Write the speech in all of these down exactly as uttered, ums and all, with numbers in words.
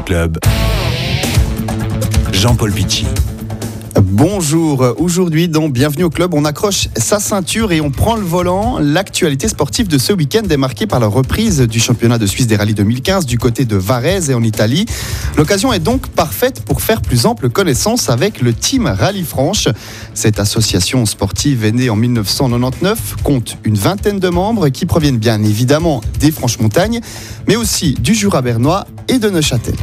au club. Jean-Paul Pichy. Bonjour, aujourd'hui dans Bienvenue au club, on accroche sa ceinture et on prend le volant. L'actualité sportive de ce week-end est marquée par la reprise du championnat de Suisse des rallyes deux mille quinze du côté de Varèse et en Italie. L'occasion est donc parfaite pour faire plus ample connaissance avec le Team Rallye Franche. Cette association sportive est née en dix-neuf cent quatre-vingt-dix-neuf, compte une vingtaine de membres qui proviennent bien évidemment des Franches-Montagnes, mais aussi du Jura bernois et de Neuchâtel.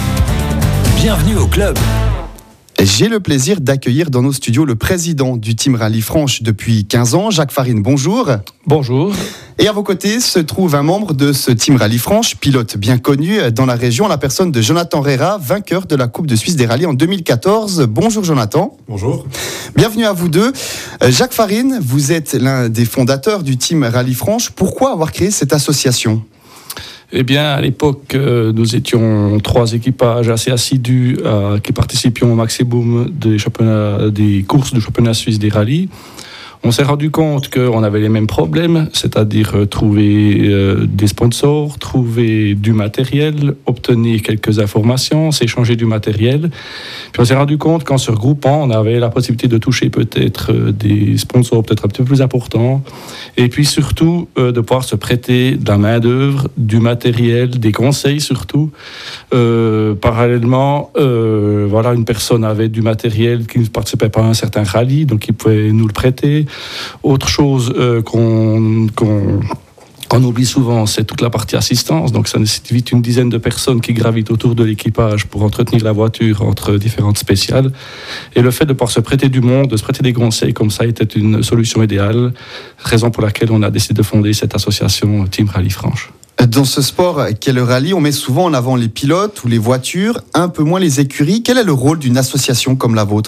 Bienvenue au club. J'ai le plaisir d'accueillir dans nos studios le président du Team Rallye Franche depuis quinze ans, Jacques Farine, bonjour. Bonjour. Et à vos côtés se trouve un membre de ce Team Rallye Franche, pilote bien connu dans la région, la personne de Jonathan Rera, vainqueur de la Coupe de Suisse des rallyes en deux mille quatorze. Bonjour Jonathan. Bonjour. Bienvenue à vous deux. Jacques Farine, vous êtes l'un des fondateurs du Team Rallye Franche. Pourquoi avoir créé cette association ? Eh bien, à l'époque, euh, nous étions trois équipages assez assidus euh, qui participions au maximum des, championnats, des courses du championnat suisse des rallyes. On s'est rendu compte qu'on avait les mêmes problèmes, c'est-à-dire euh, trouver euh, des sponsors, trouver du matériel, obtenir quelques informations, s'échanger du matériel. Puis on s'est rendu compte qu'en se regroupant, on avait la possibilité de toucher peut-être euh, des sponsors peut-être un petit peu plus importants, et puis surtout euh, de pouvoir se prêter de la main-d'œuvre, du matériel, des conseils surtout. Euh, parallèlement, euh, voilà, une personne avait du matériel qui ne participait pas à un certain rallye, donc il pouvait nous le prêter. Autre chose euh, qu'on, qu'on, qu'on oublie souvent, c'est toute la partie assistance. Donc ça nécessite vite une dizaine de personnes qui gravitent autour de l'équipage pour entretenir la voiture entre différentes spéciales. Et le fait de pouvoir se prêter du monde, de se prêter des conseils comme ça était une solution idéale, raison pour laquelle on a décidé de fonder cette association Team Rallye Franche. Dans ce sport qu'est le rallye, on met souvent en avant les pilotes ou les voitures, un peu moins les écuries. Quel est le rôle d'une association comme la vôtre ?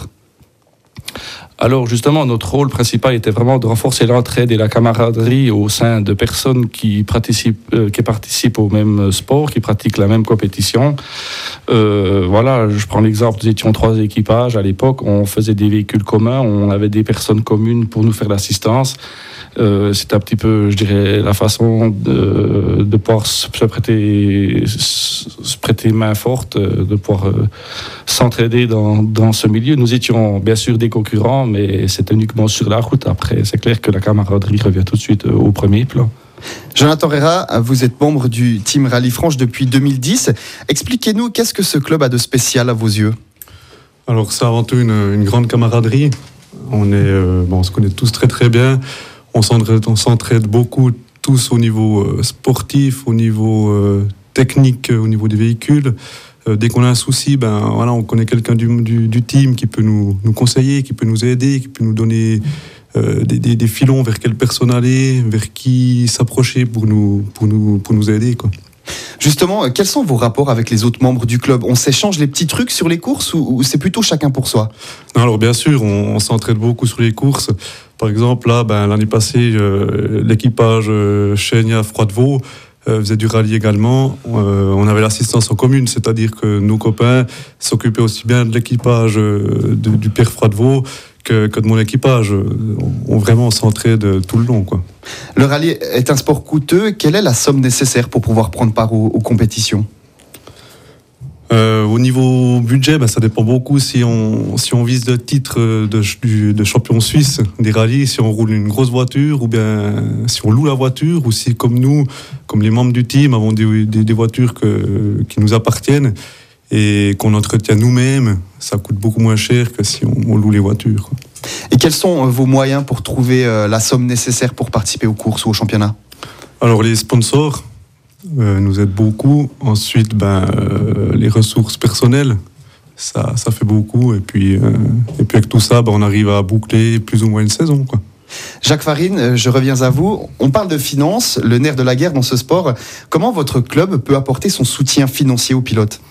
Alors justement, notre rôle principal était vraiment de renforcer l'entraide et la camaraderie au sein de personnes qui participent, euh, qui participent au même sport, qui pratiquent la même compétition. Euh, voilà, je prends l'exemple, nous étions trois équipages à l'époque, on faisait des véhicules communs, on avait des personnes communes pour nous faire l'assistance. Euh, c'est un petit peu, je dirais, la façon de, de pouvoir se prêter, se prêter main forte, de pouvoir euh, s'entraider dans, dans ce milieu. Nous étions bien sûr des concurrents, mais c'était uniquement sur la route. Après, c'est clair que la camaraderie revient tout de suite au premier plan. Jonathan Rera, vous êtes membre du Team Rallye Franche depuis deux mille dix. Expliquez-nous, qu'est-ce que ce club a de spécial à vos yeux ? Alors, c'est avant tout une, une grande camaraderie. On, est, euh, bon, on se connaît tous très très bien. On s'entraide, on s'entraide beaucoup, tous au niveau euh, sportif, au niveau euh, technique, au niveau des véhicules. Euh, dès qu'on a un souci, ben, voilà, on connaît quelqu'un du, du, du team qui peut nous, nous conseiller, qui peut nous aider, qui peut nous donner euh, des, des, des filons vers quelle personne aller, vers qui s'approcher pour nous, pour nous, pour nous aider, quoi. Justement, quels sont vos rapports avec les autres membres du club ? On s'échange les petits trucs sur les courses ou, ou c'est plutôt chacun pour soi ? Non, alors bien sûr, on, on s'entraide beaucoup sur les courses. Par exemple, là, ben, l'année passée, euh, l'équipage euh, Chénia-Froidevaux euh, faisait du rallye également. Euh, on avait l'assistance en commune, c'est-à-dire que nos copains s'occupaient aussi bien de l'équipage euh, de, du Pierre Froidevaux que, que de mon équipage. On, on vraiment s'entraide tout le long, quoi. Le rallye est un sport coûteux. Quelle est la somme nécessaire pour pouvoir prendre part aux, aux compétitions ? Euh, au niveau budget, ben, ça dépend beaucoup si on, si on vise le titre de, de champion suisse des rallyes, si on roule une grosse voiture ou bien si on loue la voiture ou si, comme nous, comme les membres du team, avons des, des, des voitures que, qui nous appartiennent et qu'on entretient nous-mêmes, ça coûte beaucoup moins cher que si on, on loue les voitures. Et quels sont vos moyens pour trouver la somme nécessaire pour participer aux courses ou aux championnats ? Alors les sponsors Euh, nous aide beaucoup. Ensuite, ben, euh, les ressources personnelles, ça, ça fait beaucoup. Et puis, euh, et puis avec tout ça, ben, on arrive à boucler plus ou moins une saison, quoi. Jacques Farine, je reviens à vous. On parle de finances, le nerf de la guerre dans ce sport. Comment votre club peut apporter son soutien financier aux pilotes ?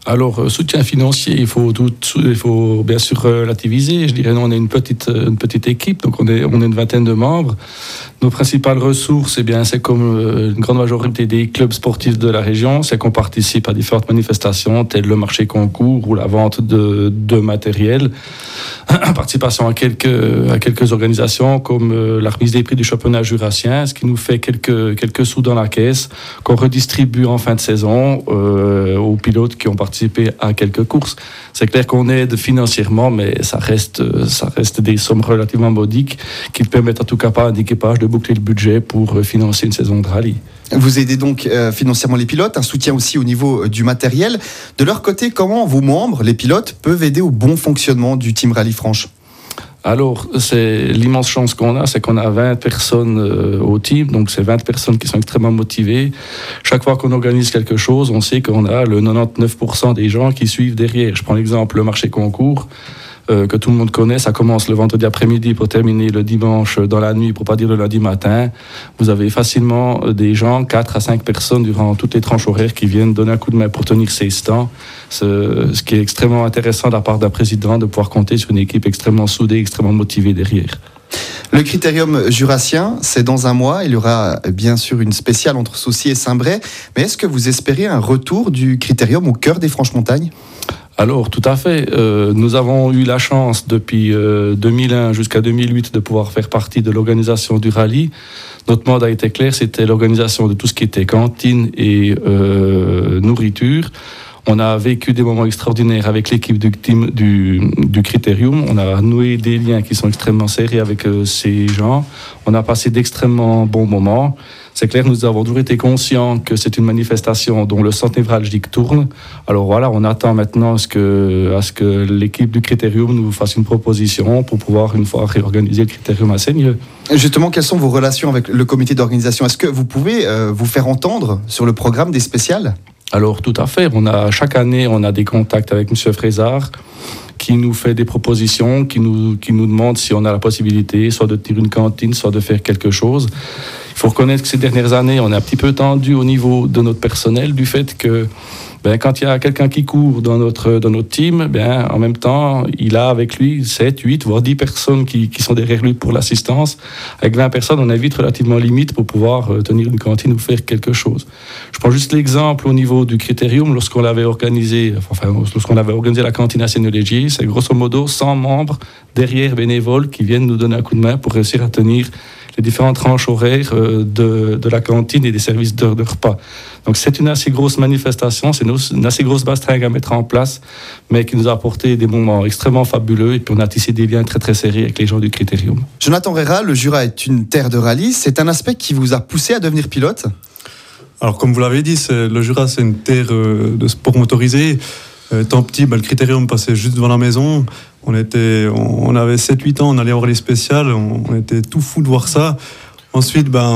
Alors, soutien financier, il faut, tout, il faut bien sûr relativiser. Je dirais, nous, on est une petite, une petite équipe, donc on est, on est une vingtaine de membres. Nos principales ressources, eh bien, c'est comme une grande majorité des clubs sportifs de la région, c'est qu'on participe à différentes manifestations, telles le marché concours ou la vente de, de matériel. Participation à quelques, à quelques organisations comme la remise des prix du championnat jurassien, ce qui nous fait quelques, quelques sous dans la caisse, qu'on redistribue en fin de saison euh, aux pilotes qui ont participé à quelques courses. C'est clair qu'on aide financièrement, mais ça reste, ça reste des sommes relativement modiques qui ne permettent en tout cas pas à un équipage de boucler le budget pour financer une saison de rallye. Vous aidez donc euh, financièrement les pilotes, un soutien aussi au niveau euh, du matériel. De leur côté, comment vos membres, les pilotes, peuvent aider au bon fonctionnement du Team Rallye Franche ? Alors, c'est l'immense chance qu'on a, c'est qu'on a vingt personnes euh, au team, donc c'est vingt personnes qui sont extrêmement motivées. Chaque fois qu'on organise quelque chose, on sait qu'on a le quatre-vingt-dix-neuf pour cent des gens qui suivent derrière. Je prends l'exemple, le marché concours, euh, que tout le monde connaît, ça commence le vendredi après-midi pour terminer le dimanche dans la nuit, pour pas dire le lundi matin. Vous avez facilement des gens, quatre à cinq personnes durant toutes les tranches horaires qui viennent donner un coup de main pour tenir ces stands. Ce, ce qui est extrêmement intéressant de la part d'un président, de pouvoir compter sur une équipe extrêmement soudée, extrêmement motivée derrière. Le Critérium jurassien, c'est dans un mois. Il y aura bien sûr une spéciale entre Saucy et Saint-Bray. Mais est-ce que vous espérez un retour du Critérium au cœur des Franches-Montagnes ? Alors, tout à fait. Euh, nous avons eu la chance depuis euh, deux mille un jusqu'à deux mille huit de pouvoir faire partie de l'organisation du rallye. Notre mandat était clair, c'était l'organisation de tout ce qui était cantine et euh, nourriture. On a vécu des moments extraordinaires avec l'équipe du, team, du, du Critérium. On a noué des liens qui sont extrêmement serrés avec euh, ces gens. On a passé d'extrêmement bons moments. C'est clair, nous avons toujours été conscients que c'est une manifestation dont le centre névralgique tourne. Alors voilà, on attend maintenant à ce que, à ce que l'équipe du Critérium nous fasse une proposition pour pouvoir une fois réorganiser le Critérium à Seigneux. Justement, quelles sont vos relations avec le comité d'organisation ? Est-ce que vous pouvez euh, vous faire entendre sur le programme des spéciales ? Alors tout à fait, on a, chaque année on a des contacts avec M. Frézard qui nous fait des propositions, qui nous, qui nous demande si on a la possibilité soit de tenir une cantine, soit de faire quelque chose. Il faut reconnaître que ces dernières années, on est un petit peu tendu au niveau de notre personnel, du fait que ben, quand il y a quelqu'un qui court dans notre, dans notre team, ben, en même temps, il a avec lui sept, huit, voire dix personnes qui, qui sont derrière lui pour l'assistance. Avec vingt personnes, on est vite relativement limite pour pouvoir euh, tenir une cantine ou faire quelque chose. Je prends juste l'exemple au niveau du Critérium, lorsqu'on l'avait organisé, enfin, lorsqu'on avait organisé la cantine à Seigneux-Légier, c'est grosso modo cent membres derrière bénévoles qui viennent nous donner un coup de main pour réussir à tenir les différentes tranches horaires de, de la cantine et des services de, de repas. Donc c'est une assez grosse manifestation, c'est une, une assez grosse bastringue à mettre en place, mais qui nous a apporté des moments extrêmement fabuleux et puis on a tissé des liens très très serrés avec les gens du Critérium. Jonathan Rera, le Jura est une terre de rallye, c'est un aspect qui vous a poussé à devenir pilote ? Alors comme vous l'avez dit, c'est, le Jura c'est une terre euh, de sport motorisé. Euh, tant petit, bah, le Critérium passait juste devant la maison. On, était, on, on avait sept huit ans, on allait voir les spéciales, on, on était tout fou de voir ça. Ensuite, ben,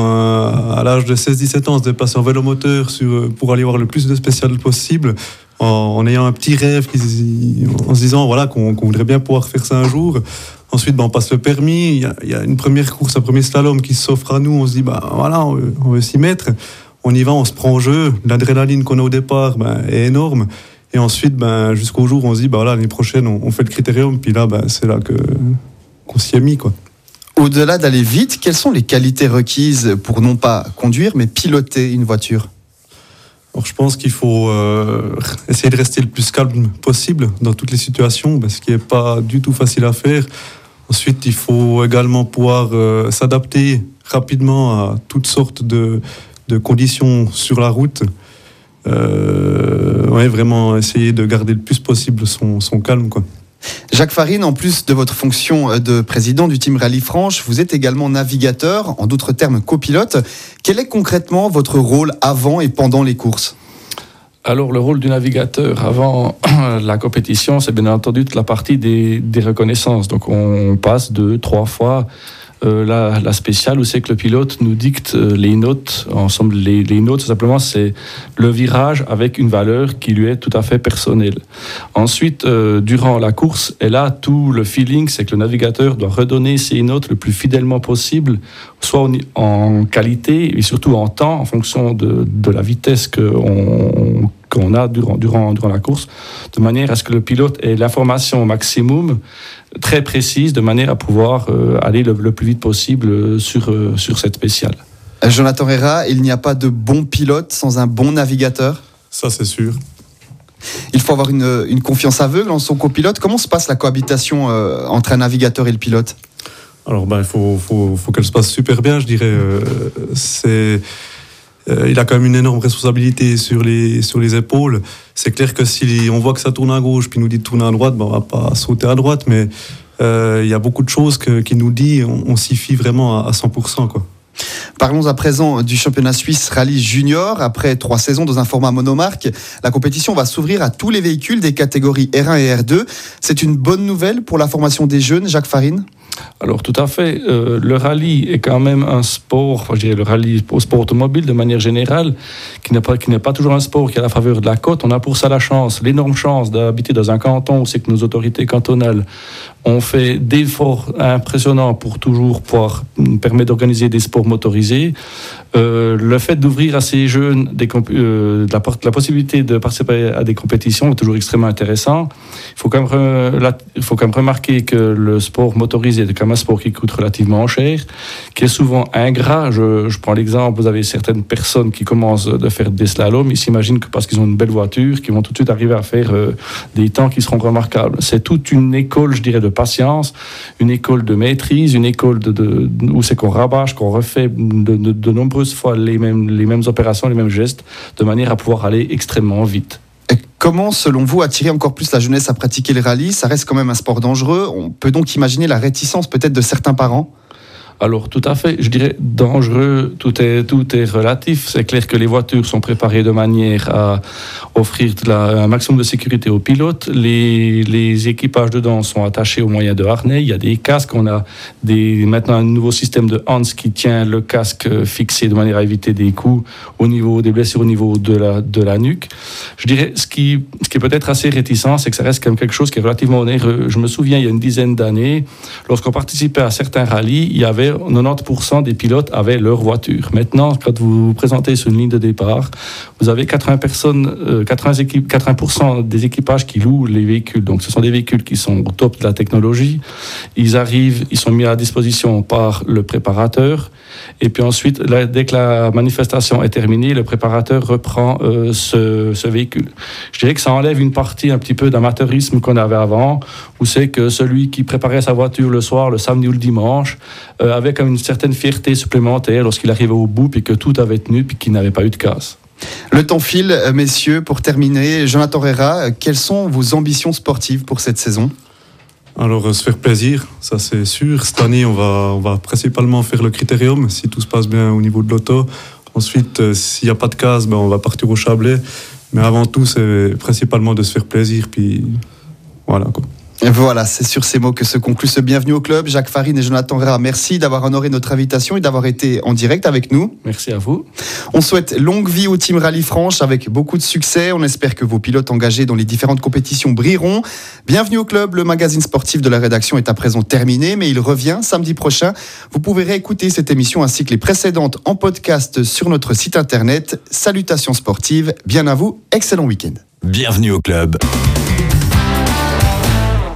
à l'âge de seize dix-sept ans, on s'est passé en vélomoteur sur, pour aller voir le plus de spéciales possible, en, en ayant un petit rêve, qui, en se disant voilà, qu'on, qu'on voudrait bien pouvoir faire ça un jour. Ensuite, ben, on passe le permis, il y a, il y a une première course, un premier slalom qui s'offre à nous, on se dit ben, voilà, on veut, on veut s'y mettre. On y va, on se prend au jeu, l'adrénaline qu'on a au départ ben, est énorme. Et ensuite, ben, jusqu'au jour où on se dit, ben, voilà, l'année prochaine, on, on fait le Critérium, puis là, ben, c'est là que, qu'on s'y est mis, quoi. Au-delà d'aller vite, quelles sont les qualités requises pour non pas conduire, mais piloter une voiture ? Alors, je pense qu'il faut euh, essayer de rester le plus calme possible dans toutes les situations, ben, ce qui n'est pas du tout facile à faire. Ensuite, il faut également pouvoir euh, s'adapter rapidement à toutes sortes de, de conditions sur la route. Euh, ouais, vraiment essayer de garder le plus possible son, son calme, quoi. Jacques Farine, en plus de votre fonction de président du Team Rallye Franche, vous êtes également navigateur, en d'autres termes copilote. Quel est concrètement votre rôle avant et pendant les courses ? Alors, le rôle du navigateur avant la compétition, c'est bien entendu toute la partie des, des reconnaissances. Donc, on passe deux, trois fois euh, la, la spéciale où c'est que le pilote nous dicte euh, les notes. Ensemble, les, les notes, simplement, c'est le virage avec une valeur qui lui est tout à fait personnelle. Ensuite, euh, durant la course, et là, tout le feeling, c'est que le navigateur doit redonner ses notes le plus fidèlement possible, soit en, en qualité et surtout en temps, en fonction de, de la vitesse qu'on qu'on a durant, durant, durant la course, de manière à ce que le pilote ait l'information au maximum, très précise, de manière à pouvoir euh, aller le, le plus vite possible sur, euh, sur cette spéciale. Jonathan Herrera, il n'y a pas de bon pilote sans un bon navigateur ? Ça, c'est sûr. Il faut avoir une, une confiance aveugle en son copilote. Comment se passe la cohabitation euh, entre un navigateur et le pilote ? Alors, ben, il faut, faut, faut qu'elle se passe super bien, je dirais. Euh, c'est, euh, il a quand même une énorme responsabilité sur les, sur les épaules. C'est clair que si on voit que ça tourne à gauche, puis il nous dit de tourner à droite, ben, on ne va pas sauter à droite, mais euh, il y a beaucoup de choses que, qu'il nous dit, on, on s'y fie vraiment à, à cent pour cent, quoi. Parlons à présent du championnat suisse Rallye Junior. Après trois saisons dans un format monomarque, la compétition va s'ouvrir à tous les véhicules des catégories R un et R deux. C'est une bonne nouvelle pour la formation des jeunes, Jacques Farine ? Alors tout à fait, euh, le rallye est quand même un sport, enfin, je dirais le rallye au sport automobile de manière générale, qui n'est pas, qui n'est pas toujours un sport qui est à la faveur de la côte. On a pour ça la chance, l'énorme chance d'habiter dans un canton où c'est que nos autorités cantonales ont fait d'efforts impressionnants pour toujours pouvoir permettre d'organiser des sports motorisés. Euh, le fait d'ouvrir à ces jeunes des comp- euh, la, la possibilité de participer à des compétitions est toujours extrêmement intéressant. Il faut quand même, re- la, il faut quand même remarquer que le sport motorisé est quand même un sport qui coûte relativement cher, qui est souvent ingrat. Je, je prends l'exemple, vous avez certaines personnes qui commencent de faire des slaloms, ils s'imaginent que parce qu'ils ont une belle voiture, qu'ils vont tout de suite arriver à faire euh, des temps qui seront remarquables. C'est toute une école, je dirais, de patience, une école de maîtrise, une école de, de, où c'est qu'on rabâche, qu'on refait de, de, de nombreuses fois les mêmes, les mêmes opérations, les mêmes gestes, de manière à pouvoir aller extrêmement vite. Et comment, selon vous, attirer encore plus la jeunesse à pratiquer le rallye ? Ça reste quand même un sport dangereux. On peut donc imaginer la réticence peut-être de certains parents ? Alors tout à fait, je dirais dangereux, tout est, tout est relatif. C'est clair que les voitures sont préparées de manière à offrir de la, un maximum de sécurité aux pilotes. Les, les équipages dedans sont attachés au moyen de harnais. Il y a des casques, on a des, maintenant un nouveau système de Hans qui tient le casque fixé de manière à éviter des coups au niveau des blessures au niveau de la, de la nuque. Je dirais ce qui, ce qui est peut-être assez réticent, c'est que ça reste quand même quelque chose qui est relativement onéreux. Je me souviens il y a une dizaine d'années, lorsqu'on participait à certains rallyes, il y avait quatre-vingt-dix pour cent des pilotes avaient leur voiture. Maintenant, quand vous vous présentez sur une ligne de départ, vous avez quatre-vingts personnes, euh, quatre-vingts, équipes, quatre-vingts pour cent des équipages qui louent les véhicules. Donc, ce sont des véhicules qui sont au top de la technologie. Ils arrivent, ils sont mis à disposition par le préparateur. Et puis ensuite, là, dès que la manifestation est terminée, le préparateur reprend euh, ce, ce véhicule. Je dirais que ça enlève une partie un petit peu d'amateurisme qu'on avait avant, où c'est que celui qui préparait sa voiture le soir, le samedi ou le dimanche, euh, avait comme une certaine fierté supplémentaire lorsqu'il arrivait au bout, puis que tout avait tenu, puis qu'il n'avait pas eu de casse. Le temps file, messieurs. Pour terminer, Jonathan Herrera, quelles sont vos ambitions sportives pour cette saison ? Alors, se faire plaisir, ça c'est sûr. Cette année, on va, on va principalement faire le critérium, si tout se passe bien au niveau de l'auto. Ensuite, euh, s'il n'y a pas de casse, ben, on va partir au Chablais. Mais avant tout, c'est principalement de se faire plaisir, puis voilà, quoi. Et voilà, c'est sur ces mots que se conclut ce Bienvenue au Club. Jacques Farine et Jonathan Herrera, merci d'avoir honoré notre invitation et d'avoir été en direct avec nous. Merci à vous. On souhaite longue vie au Team Rallye Franche avec beaucoup de succès. On espère que vos pilotes engagés dans les différentes compétitions brilleront. Bienvenue au Club, le magazine sportif de la rédaction est à présent terminé, mais il revient samedi prochain. Vous pouvez réécouter cette émission ainsi que les précédentes en podcast sur notre site internet. Salutations sportives, bien à vous, excellent week-end. Bienvenue au club.